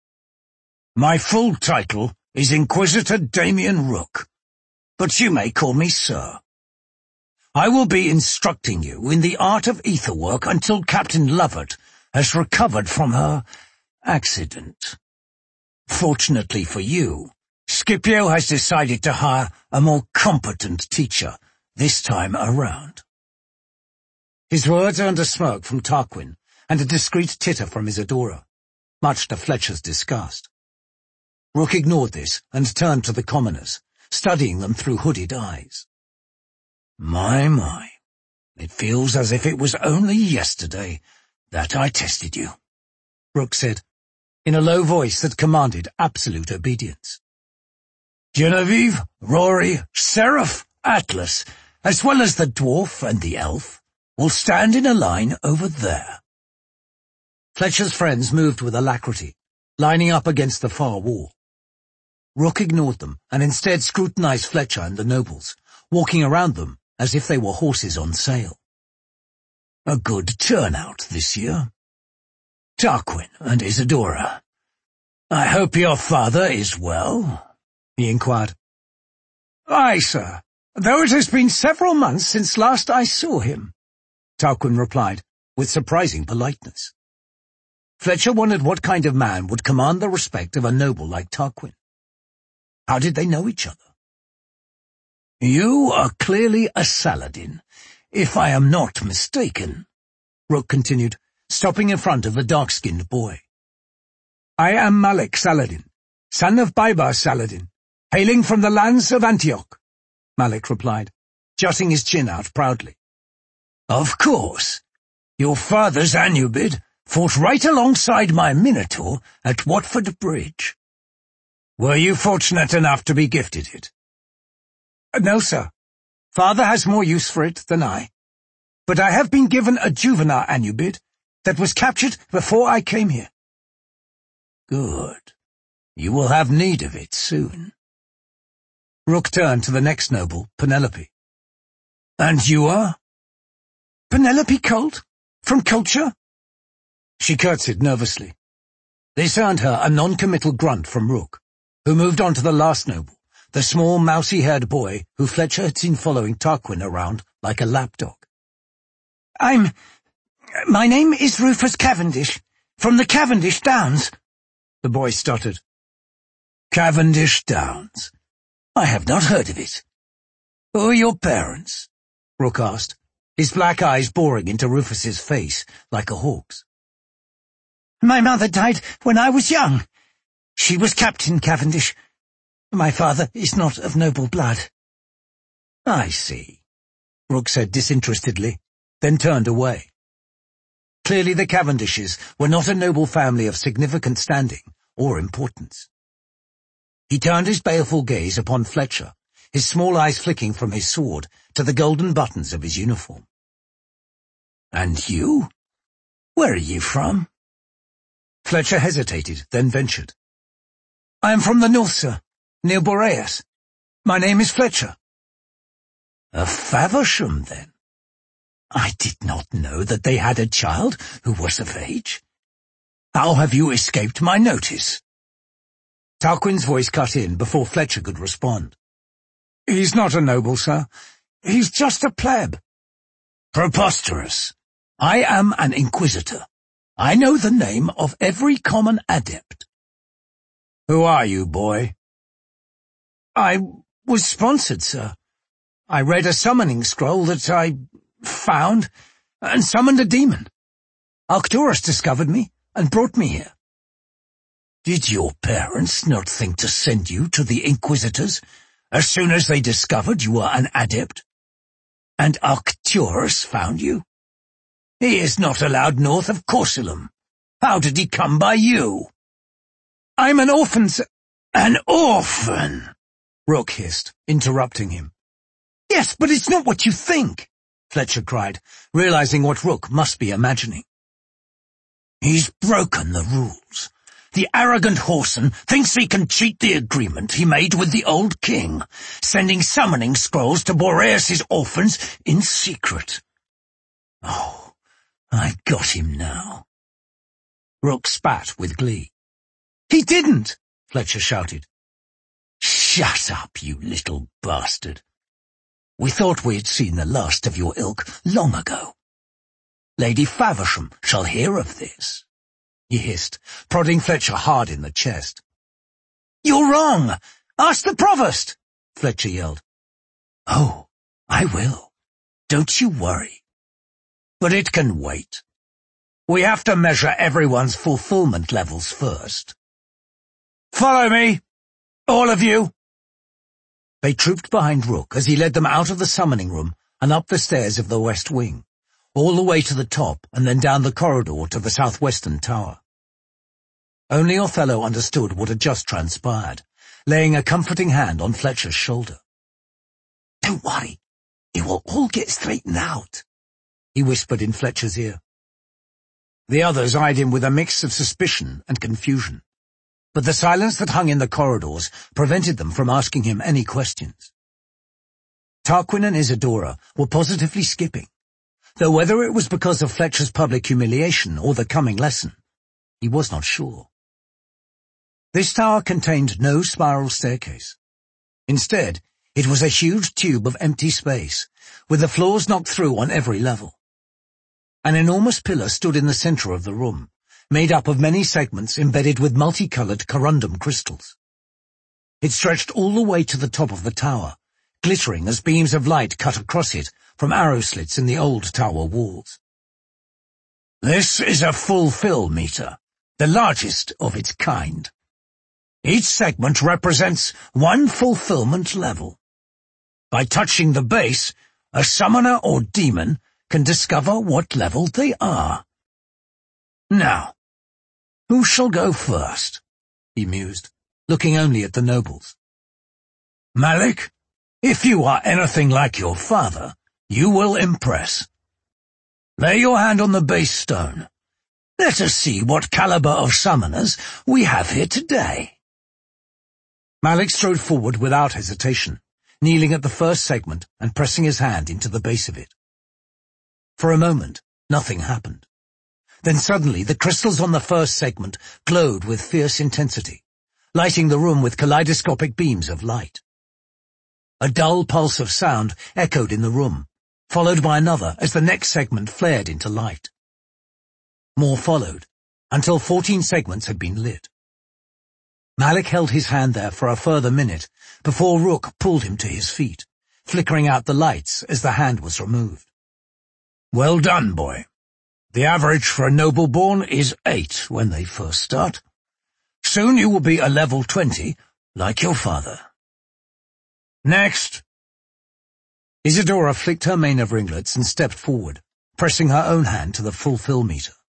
[SPEAKER 2] "My full title is Inquisitor Damien Rook, but you may call me Sir. I will be instructing you in the art of ether work until Captain Lovett has recovered from her accident. Fortunately for you, Scipio has decided to hire a more competent teacher this time around."
[SPEAKER 1] His words earned a smirk from Tarquin and a discreet titter from Isadora, much to Fletcher's disgust. Rook ignored this and turned to the commoners, studying them through hooded eyes.
[SPEAKER 2] My, it feels as if it was only yesterday that I tested you,"
[SPEAKER 1] Rook said, in a low voice that commanded absolute obedience.
[SPEAKER 2] "Genevieve, Rory, Seraph, Atlas, as well as the dwarf and the elf, will stand in a line over there."
[SPEAKER 1] Fletcher's friends moved with alacrity, lining up against the far wall. Rook ignored them and instead scrutinized Fletcher and the nobles, walking around them as if they were horses on sale.
[SPEAKER 2] "A good turnout this year. Tarquin and Isadora, I hope your father is well?"
[SPEAKER 1] he inquired.
[SPEAKER 3] "Aye, sir, though it has been several months since last I saw him,"
[SPEAKER 1] Tarquin replied, with surprising politeness. Fletcher wondered what kind of man would command the respect of a noble like Tarquin. How did they know each other?
[SPEAKER 2] "You are clearly a Saladin, if I am not mistaken,"
[SPEAKER 1] Rook continued, stopping in front of the dark-skinned boy.
[SPEAKER 3] "I am Malik Saladin, son of Baibar Saladin, hailing from the lands of Antioch," Malik replied, jutting his chin out proudly.
[SPEAKER 2] "Of course. Your father's Anubid fought right alongside my Minotaur at Watford Bridge. Were you fortunate enough to be gifted it?"
[SPEAKER 3] "No, sir. Father has more use for it than I. But I have been given a juvenile Anubid that was captured before I came here."
[SPEAKER 2] "Good. You will have need of it soon."
[SPEAKER 1] Rook turned to the next noble, Penelope.
[SPEAKER 2] "And you are?"
[SPEAKER 3] "Penelope Colt, from Culture."
[SPEAKER 1] She curtsied nervously. This earned her a non-committal grunt from Rook, who moved on to the last noble, the small, mousy-haired boy who Fletcher had seen following Tarquin around like a lapdog.
[SPEAKER 3] My name is Rufus Cavendish, from the Cavendish Downs,"
[SPEAKER 1] the boy stuttered.
[SPEAKER 2] "Cavendish Downs? I have not heard of it. Who are your parents?"
[SPEAKER 1] Rook asked, his black eyes boring into Rufus's face like a hawk's.
[SPEAKER 3] "My mother died when I was young. She was Captain Cavendish. My father is not of noble blood."
[SPEAKER 2] "I see,"
[SPEAKER 1] Rook said disinterestedly, then turned away. Clearly the Cavendishes were not a noble family of significant standing or importance. He turned his baleful gaze upon Fletcher, his small eyes flicking from his sword to the golden buttons of his uniform. "And you? Where are you from?" Fletcher hesitated, then ventured. "I am from the north, sir, near Boreas. My name is Fletcher." "A Faversham, then? I did not know that they had a child who was of age. How have you escaped my notice?"
[SPEAKER 3] Tarquin's voice cut in before Fletcher could respond. "He's not a noble, sir. He's just a pleb."
[SPEAKER 2] "Preposterous. I am an inquisitor. I know the name of every common adept." "Who are you, boy?"
[SPEAKER 3] "I was sponsored, sir. I read a summoning scroll that I found and summoned a demon. Arcturus discovered me and brought me here."
[SPEAKER 2] "Did your parents not think to send you to the Inquisitors as soon as they discovered you were an adept? And Arcturus found you? He is not allowed north of Corsulum. How did he come by you?"
[SPEAKER 3] "I'm an orphan, sir."
[SPEAKER 2] "An orphan!"
[SPEAKER 3] Rook hissed, interrupting him. "Yes, but it's not what you think," Fletcher cried, realizing what Rook must be imagining.
[SPEAKER 2] "He's broken the rules. The arrogant whoreson thinks he can cheat the agreement he made with the old king, sending summoning scrolls to Boreas' orphans in secret. Oh, I've got him now." Rook spat with glee.
[SPEAKER 3] "He didn't!"
[SPEAKER 1] Fletcher shouted.
[SPEAKER 2] "Shut up, you little bastard. We thought we had seen the last of your ilk long ago. Lady Faversham shall hear of this," he hissed, prodding Fletcher hard in the chest.
[SPEAKER 3] "You're wrong! Ask the provost!"
[SPEAKER 2] Fletcher yelled. "Oh, I will. Don't you worry. But it can wait. We have to measure everyone's fulfillment levels first.
[SPEAKER 3] Follow me, all of you."
[SPEAKER 1] They trooped behind Rook as he led them out of the summoning room and up the stairs of the west wing, all the way to the top and then down the corridor to the southwestern tower. Only Othello understood what had just transpired, laying a comforting hand on Fletcher's shoulder.
[SPEAKER 2] "Don't worry, it will all get straightened out,"
[SPEAKER 1] he whispered in Fletcher's ear. The others eyed him with a mix of suspicion and confusion, but the silence that hung in the corridors prevented them from asking him any questions. Tarquin and Isidora were positively skipping, though whether it was because of Fletcher's public humiliation or the coming lesson, he was not sure. This tower contained no spiral staircase. Instead, it was a huge tube of empty space, with the floors knocked through on every level. An enormous pillar stood in the center of the room, made up of many segments embedded with multicolored corundum crystals. It stretched all the way to the top of the tower, glittering as beams of light cut across it from arrow slits in the old tower walls.
[SPEAKER 2] "This is a fulfill meter, the largest of its kind. Each segment represents one fulfillment level. By touching the base, a summoner or demon can discover what level they are. Now, who shall go first?" he mused, looking only at the nobles. "Malik, if you are anything like your father, you will impress. Lay your hand on the base stone. Let us see what caliber of summoners we have here today."
[SPEAKER 1] Malik strode forward without hesitation, kneeling at the first segment and pressing his hand into the base of it. For a moment, nothing happened. Then suddenly the crystals on the first segment glowed with fierce intensity, lighting the room with kaleidoscopic beams of light. A dull pulse of sound echoed in the room, followed by another as the next segment flared into light. More followed, until 14 segments had been lit. Malik held his hand there for a further minute before Rook pulled him to his feet, flickering out the lights as the hand was removed.
[SPEAKER 2] "Well done, boy. The average for a noble-born is 8 when they first start. Soon you will be a level 20, like your father. Next."
[SPEAKER 1] Isidora flicked her mane of ringlets and stepped forward, pressing her own hand to the fulfill meter.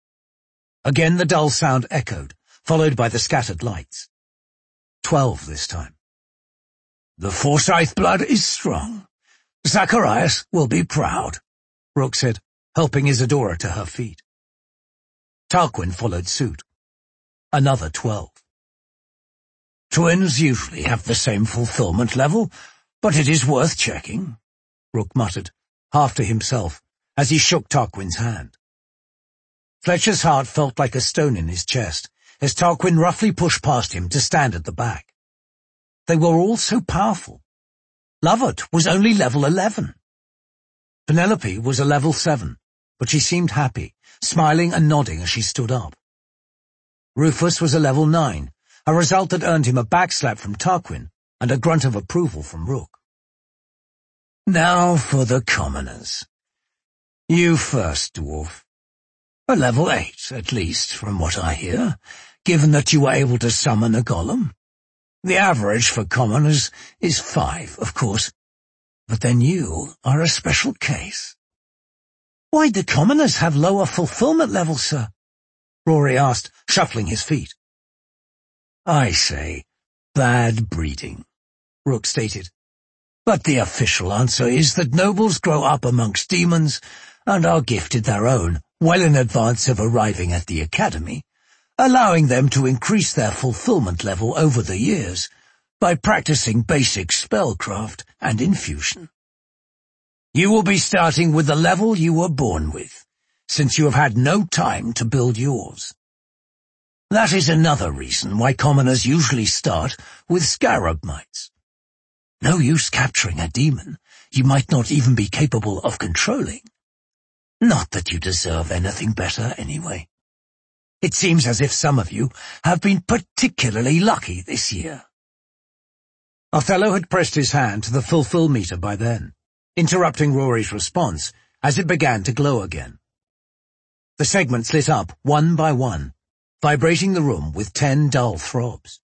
[SPEAKER 1] Again the dull sound echoed, followed by the scattered lights. 12 this time.
[SPEAKER 2] The Forsyth blood is strong. Zacharias will be proud,
[SPEAKER 1] Rook said, helping Isadora to her feet. Tarquin followed suit. Another 12.
[SPEAKER 2] Twins usually have the same fulfillment level, but it is worth checking,
[SPEAKER 1] Rook muttered, half to himself, as he shook Tarquin's hand. Fletcher's heart felt like a stone in his chest, as Tarquin roughly pushed past him to stand at the back. They were all so powerful. Lovett was only level 11. Penelope was a level 7, but she seemed happy, smiling and nodding as she stood up. Rufus was a level 9, a result that earned him a backslap from Tarquin and a grunt of approval from Rook.
[SPEAKER 2] Now for the commoners. You first, dwarf. A level 8, at least, from what I hear, given that you were able to summon a golem. The average for commoners is 5, of course, but then you are a special case.
[SPEAKER 3] Why'd the commoners have lower fulfillment levels, sir?
[SPEAKER 1] Rory asked, shuffling his feet.
[SPEAKER 2] I say, bad breeding, Rook stated. But the official answer is that nobles grow up amongst demons and are gifted their own well in advance of arriving at the academy, allowing them to increase their fulfillment level over the years by practicing basic spellcraft and infusion. You will be starting with the level you were born with, since you have had no time to build yours. That is another reason why commoners usually start with scarab mites. No use capturing a demon you might not even be capable of controlling. Not that you deserve anything better anyway. It seems as if some of you have been particularly lucky this year.
[SPEAKER 1] Othello had pressed his hand to the fulfill meter by then, interrupting Rory's response as it began to glow again. The segments lit up one by one, vibrating the room with 10 dull throbs.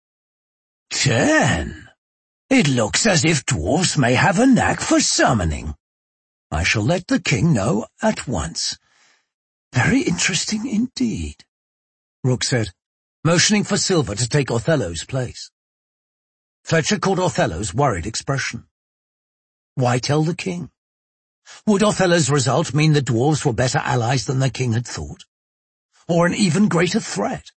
[SPEAKER 2] 10? It looks as if dwarves may have a knack for summoning. I shall let the king know at once. Very interesting indeed,
[SPEAKER 1] Rook said, motioning for Silver to take Othello's place. Fletcher caught Othello's worried expression. Why tell the king? Would Othello's result mean the dwarves were better allies than the king had thought? Or an even greater threat?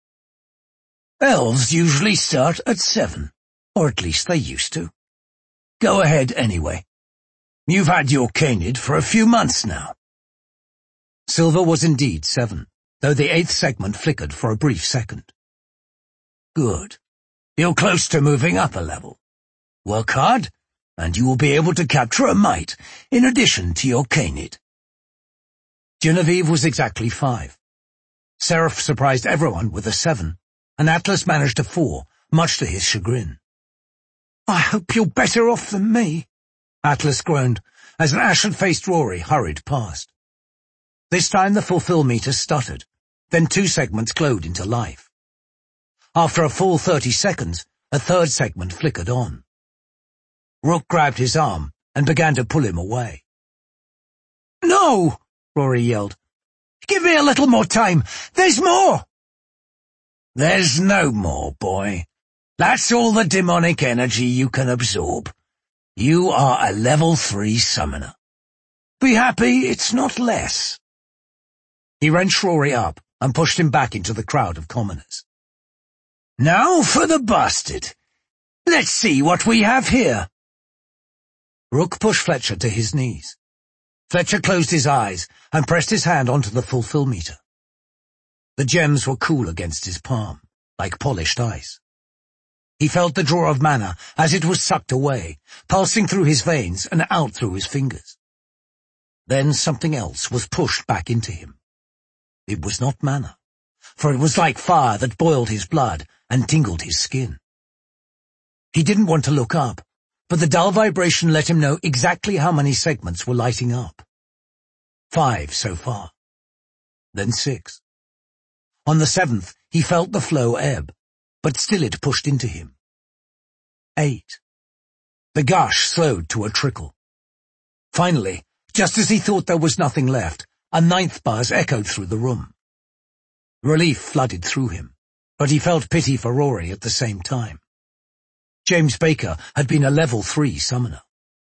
[SPEAKER 2] Elves usually start at 7, or at least they used to. Go ahead anyway. You've had your Canid for a few months now.
[SPEAKER 1] Silver was indeed 7, though the 8th segment flickered for a brief second.
[SPEAKER 2] Good. You're close to moving up a level. Work hard, and you will be able to capture a mite in addition to your Canid.
[SPEAKER 1] Genevieve was exactly 5. Seraph surprised everyone with a 7, and Atlas managed a 4, much to his chagrin.
[SPEAKER 3] I hope you're better off than me,
[SPEAKER 1] Atlas groaned, as an ashen-faced Rory hurried past. This time the fulfill meter stuttered, then 2 segments glowed into life. After a full 30 seconds, a 3rd segment flickered on. Rook grabbed his arm and began to pull him away.
[SPEAKER 3] No,
[SPEAKER 1] Rory yelled.
[SPEAKER 3] Give me a little more time. There's more.
[SPEAKER 2] There's no more, boy. That's all the demonic energy you can absorb. You are a level 3 summoner. Be happy it's not less.
[SPEAKER 1] He wrenched Rory up and pushed him back into the crowd of commoners.
[SPEAKER 2] Now for the bastard. Let's see what we have here.
[SPEAKER 1] Rook pushed Fletcher to his knees. Fletcher closed his eyes and pressed his hand onto the fulfill meter. The gems were cool against his palm, like polished ice. He felt the draw of mana as it was sucked away, pulsing through his veins and out through his fingers. Then something else was pushed back into him. It was not mana, for it was like fire that boiled his blood and tingled his skin. He didn't want to look up, but the dull vibration let him know exactly how many segments were lighting up. 5 so far. Then 6. On the 7th, he felt the flow ebb, but still it pushed into him. 8. The gush slowed to a trickle. Finally, just as he thought there was nothing left, a 9th buzz echoed through the room. Relief flooded through him, but he felt pity for Rory at the same time. James Baker had been a level 3 summoner.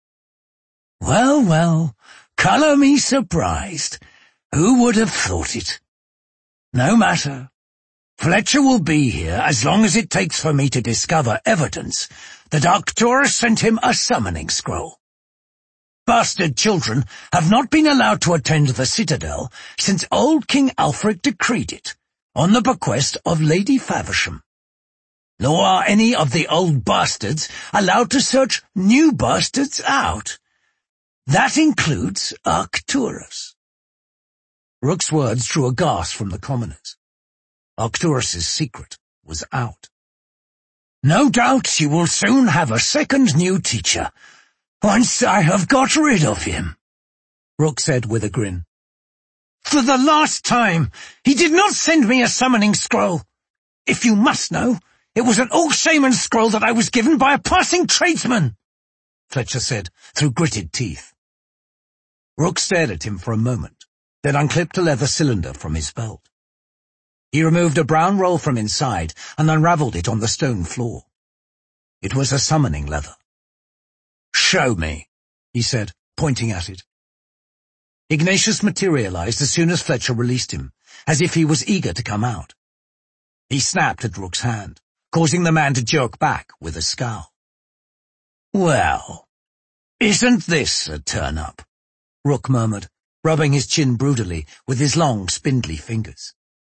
[SPEAKER 2] Well, well, colour me surprised. Who would have thought it? No matter. Fletcher will be here as long as it takes for me to discover evidence that Arcturus sent him a summoning scroll. Bastard children have not been allowed to attend the Citadel since old King Alfred decreed it, on the bequest of Lady Faversham. Nor are any of the old bastards allowed to search new bastards out. That includes Arcturus.
[SPEAKER 1] Rook's words drew a gasp from the commoners. Arcturus's secret was out.
[SPEAKER 2] No doubt you will soon have a second new teacher, once I have got rid of him,
[SPEAKER 1] Rook said with a grin.
[SPEAKER 3] For the last time, he did not send me a summoning scroll. If you must know, it was an Orc Shaman scroll that I was given by a passing tradesman,
[SPEAKER 1] Fletcher said through gritted teeth. Rook stared at him for a moment, then unclipped a leather cylinder from his belt. He removed a brown roll from inside and unravelled it on the stone floor. It was a summoning leather.
[SPEAKER 2] Show me,
[SPEAKER 1] he said, pointing at it. Ignatius materialized as soon as Fletcher released him, as if he was eager to come out. He snapped at Rook's hand, causing the man to jerk back with a scowl.
[SPEAKER 2] Well, isn't this a turn-up?
[SPEAKER 1] Rook murmured, rubbing his chin brutally with his long, spindly fingers.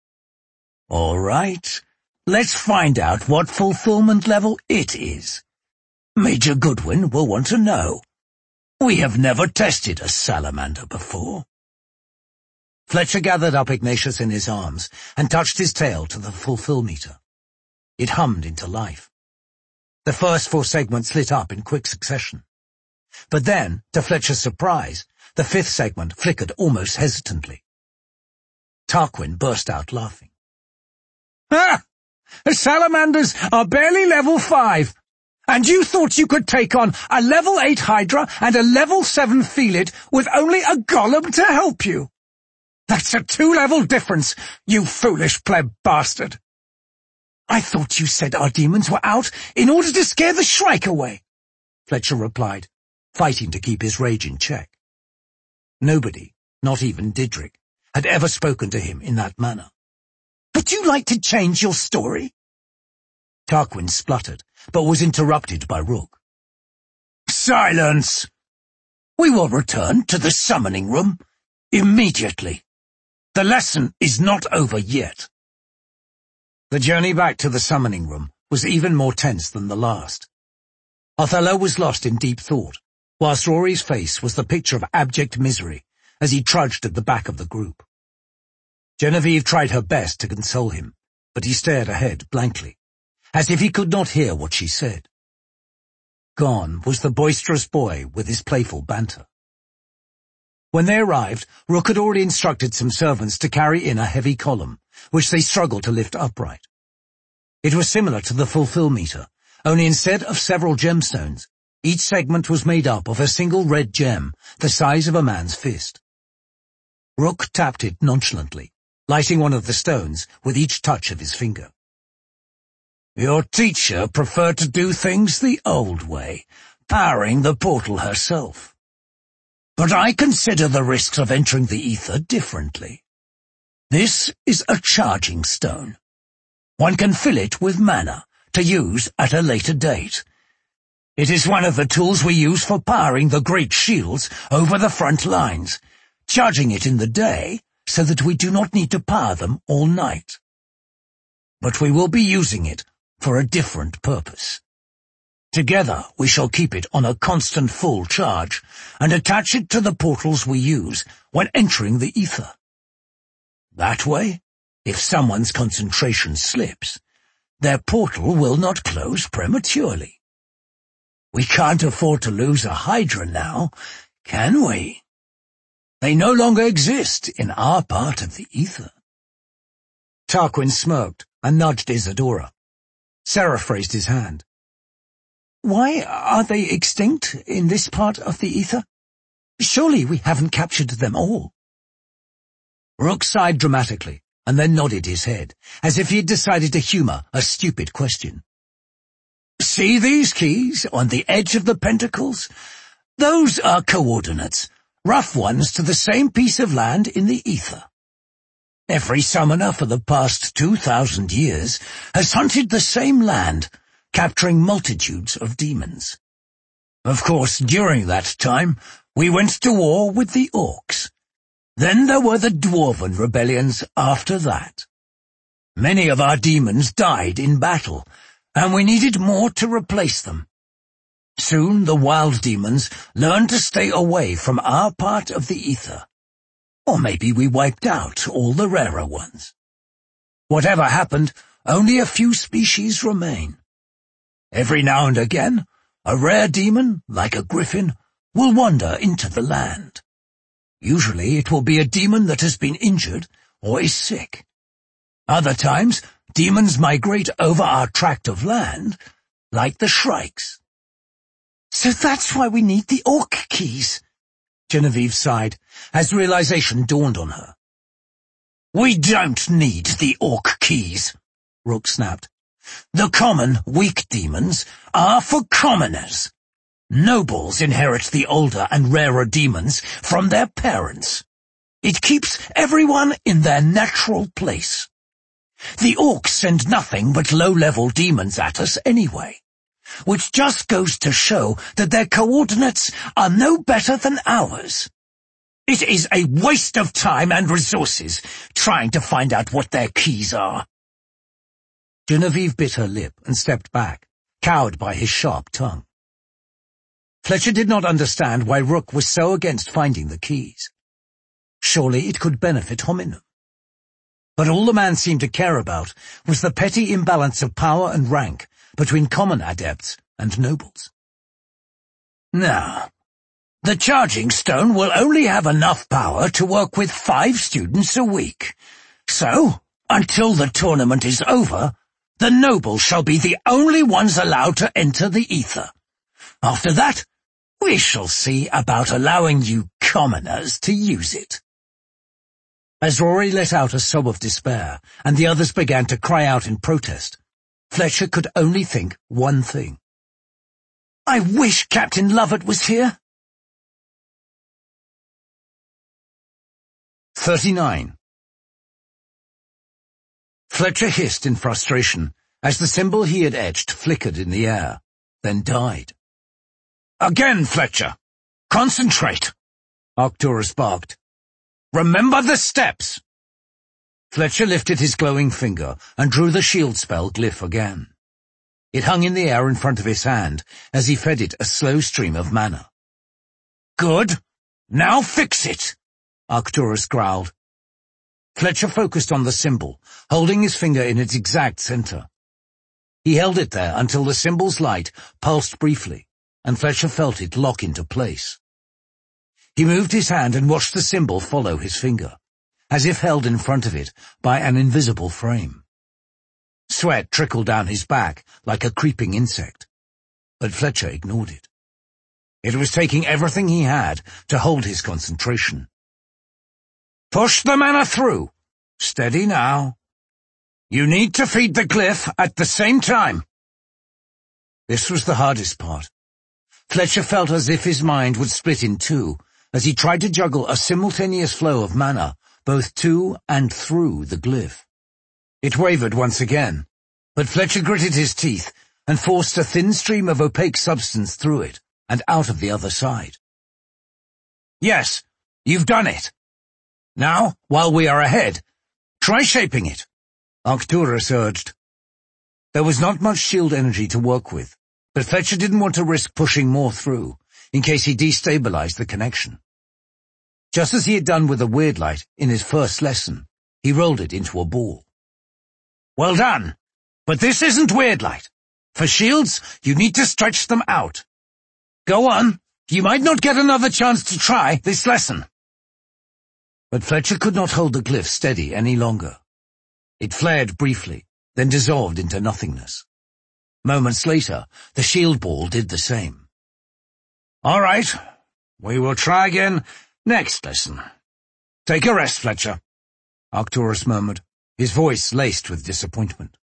[SPEAKER 2] All right, let's find out what fulfillment level it is. Major Goodwin will want to know. We have never tested a salamander before.
[SPEAKER 1] Fletcher gathered up Ignatius in his arms and touched his tail to the fulfill meter. It hummed into life. The first 4 segments lit up in quick succession. But then, to Fletcher's surprise, the 5th segment flickered almost hesitantly. Tarquin burst out laughing.
[SPEAKER 3] Ah! The salamanders are barely level 5. And you thought you could take on a level 8 Hydra and a level 7 Felid with only a golem to help you. That's a 2-level difference, you foolish pleb bastard. I thought you said our demons were out in order to scare the Shrike away,
[SPEAKER 1] Fletcher replied, fighting to keep his rage in check. Nobody, not even Didrik, had ever spoken to him in that manner.
[SPEAKER 3] Would you like to change your story?
[SPEAKER 1] Tarquin spluttered, but was interrupted by Rook.
[SPEAKER 2] Silence! We will return to the summoning room immediately. The lesson is not over yet.
[SPEAKER 1] The journey back to the summoning room was even more tense than the last. Othello was lost in deep thought, whilst Rory's face was the picture of abject misery as he trudged at the back of the group. Genevieve tried her best to console him, but he stared ahead blankly, as if he could not hear what she said. Gone was the boisterous boy with his playful banter. When they arrived, Rook had already instructed some servants to carry in a heavy column, which they struggled to lift upright. It was similar to the fulfill meter, only instead of several gemstones, each segment was made up of a single red gem the size of a man's fist. Rook tapped it nonchalantly, lighting one of the stones with each touch of his finger.
[SPEAKER 2] Your teacher preferred to do things the old way, powering the portal herself. But I consider the risks of entering the ether differently. This is a charging stone. One can fill it with mana to use at a later date. It is one of the tools we use for powering the great shields over the front lines, charging it in the day so that we do not need to power them all night. But we will be using it for a different purpose. Together we shall keep it on a constant full charge and attach it to the portals we use when entering the ether. That way, if someone's concentration slips, their portal will not close prematurely. We can't afford to lose a Hydra now, can we? They no longer exist in our part of the ether.
[SPEAKER 1] Tarquin smirked and nudged Isadora. Seraph raised his hand.
[SPEAKER 3] Why are they extinct in this part of the ether? Surely we haven't captured them all.
[SPEAKER 1] Rook sighed dramatically and then nodded his head, as if he had decided to humor a stupid question.
[SPEAKER 2] See these keys on the edge of the pentacles? Those are coordinates, rough ones to the same piece of land in the ether. Every summoner for the past 2,000 years has hunted the same land, capturing multitudes of demons. Of course, during that time, we went to war with the orcs. Then there were the dwarven rebellions after that. Many of our demons died in battle, and we needed more to replace them. Soon the wild demons learned to stay away from our part of the ether. Or maybe we wiped out all the rarer ones. Whatever happened, only a few species remain. Every now and again, a rare demon, like a griffin, will wander into the land. Usually it will be a demon that has been injured or is sick. Other times, demons migrate over our tract of land, like the shrikes.
[SPEAKER 3] So that's why we need the orc keys, Genevieve sighed, as realization dawned on her.
[SPEAKER 2] We don't need the orc keys, Rook snapped. The common, weak demons are for commoners. Nobles inherit the older and rarer demons from their parents. It keeps everyone in their natural place. The orcs send nothing but low-level demons at us anyway, which just goes to show that their coordinates are no better than ours. It is a waste of time and resources trying to find out what their keys are.
[SPEAKER 1] Genevieve bit her lip and stepped back, cowed by his sharp tongue. Fletcher did not understand why Rook was so against finding the keys. Surely it could benefit Hominum. But all the man seemed to care about was the petty imbalance of power and rank between common adepts and nobles.
[SPEAKER 2] Now, the charging stone will only have enough power to work with 5 students a week. So, until the tournament is over, the nobles shall be the only ones allowed to enter the ether. After that, we shall see about allowing you commoners to use it.
[SPEAKER 1] As Rory let out a sob of despair, and the others began to cry out in protest, Fletcher could only think one thing.
[SPEAKER 3] I wish Captain Lovett was here.
[SPEAKER 1] 39. Fletcher hissed in frustration as the symbol he had etched flickered in the air, then died.
[SPEAKER 2] Again, Fletcher. Concentrate,
[SPEAKER 1] Arcturus barked.
[SPEAKER 2] Remember the steps.
[SPEAKER 1] Fletcher lifted his glowing finger and drew the shield spell glyph again. It hung in the air in front of his hand as he fed it a slow stream of mana.
[SPEAKER 2] Good. Now fix it,
[SPEAKER 1] Arcturus growled. Fletcher focused on the symbol, holding his finger in its exact center. He held it there until the symbol's light pulsed briefly, and Fletcher felt it lock into place. He moved his hand and watched the symbol follow his finger, as if held in front of it by an invisible frame. Sweat trickled down his back like a creeping insect, but Fletcher ignored it. It was taking everything he had to hold his concentration.
[SPEAKER 2] Push the mana through. Steady now. You need to feed the glyph at the same time.
[SPEAKER 1] This was the hardest part. Fletcher felt as if his mind would split in two as he tried to juggle a simultaneous flow of mana both to and through the glyph. It wavered once again, but Fletcher gritted his teeth and forced a thin stream of opaque substance through it and out of the other side.
[SPEAKER 2] Yes, you've done it. Now, while we are ahead, try shaping it,
[SPEAKER 1] Arcturus urged. There was not much shield energy to work with, but Fletcher didn't want to risk pushing more through, in case he destabilized the connection. Just as he had done with the weird light in his first lesson, he rolled it into a ball.
[SPEAKER 2] Well done, but this isn't weird light. For shields, you need to stretch them out. Go on, you might not get another chance to try this lesson.
[SPEAKER 1] But Fletcher could not hold the glyph steady any longer. It flared briefly, then dissolved into nothingness. Moments later, the shield ball did the same.
[SPEAKER 2] All right, we will try again next lesson. Take a rest, Fletcher,
[SPEAKER 1] Arcturus murmured. his voice laced with disappointment.